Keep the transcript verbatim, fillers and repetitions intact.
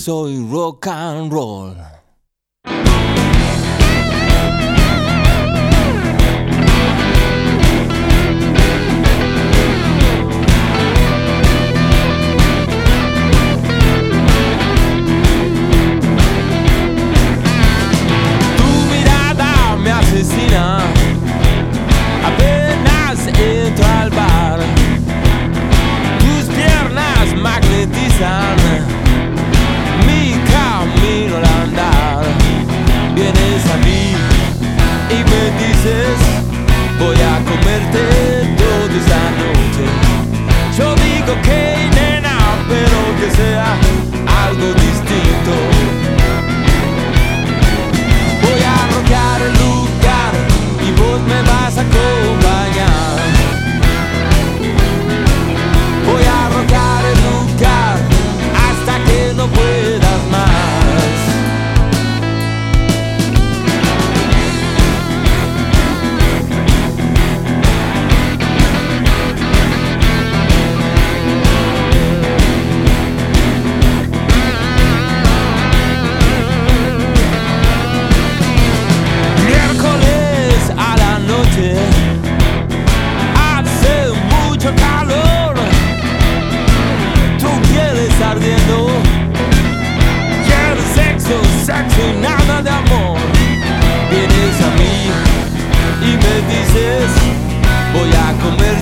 soy rock and roll. Asesina, apenas entro al bar, tus piernas magnetizan mi camino al andar. Vienes a mí y me dices, voy a comerte toda esta noche. Yo digo que nena, pero que sea algo distinto. Voy a rockear el lugar y vos me vas a acompañar. Voy a rockear el lugar hasta que no puedas más. Hace mucho calor, tu piel está ardiendo. Quieres sexo, sexo y nada de amor. Vienes a mí y me dices, voy a comer